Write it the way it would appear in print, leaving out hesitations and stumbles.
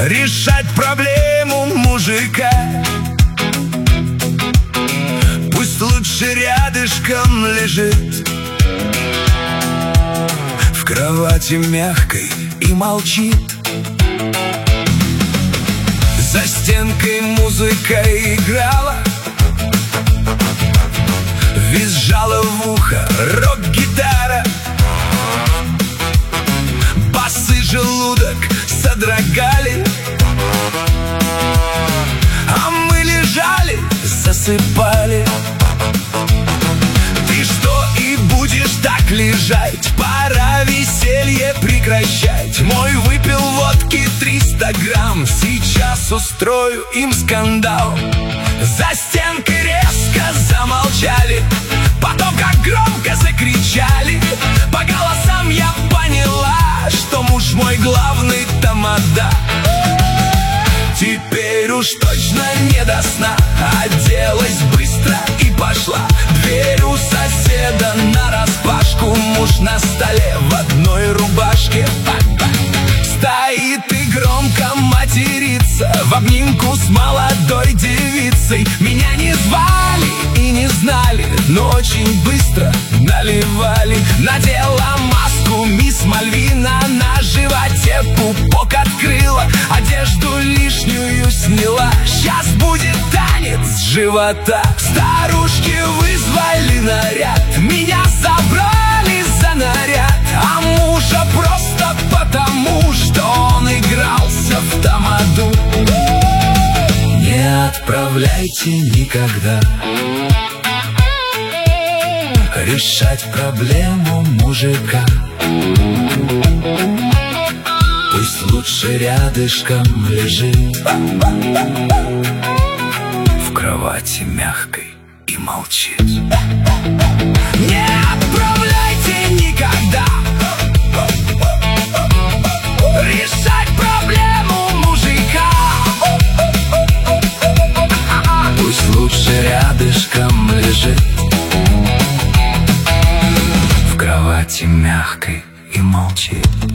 решать проблему мужика. Пусть лучше рядышком лежит в кровати мягкой и молчит. За стенкой музыка играла, визжала в ухо рок-гитара. Басы желудок содрогали, а мы лежали, засыпали. Ты что и будешь так лежать? Пора веселье прекращать. Мой выпил водки 300 грамм, сейчас устрою им скандал. За стенкой резко замолчали, потом как громко закричали. По голосам я поняла, что муж мой главный тамада. Теперь уж точно не до сна, оделась быстро и пошла. Дверь у соседа нараспашку, муж на столе в одной рубашке стоит и громко матерится в обнимку с молодой девицей. Меня не звали и не знали, но очень быстро наливали. Надела маску мисс Мальвина, на животе пупок открыла, одежду лишнюю сняла. Сейчас будет танец с живота. Старушки вызвали наряд, меня забрали за наряд, а мужа просто потому, что он игрался в тамаду. Не отправляйте никогда решать проблему мужика. Пусть лучше рядышком лежит в кровати мягкой и молчит. Не отправляйте никогда решать проблему мужика. Пусть лучше рядышком лежит в кровати мягкой и молчит.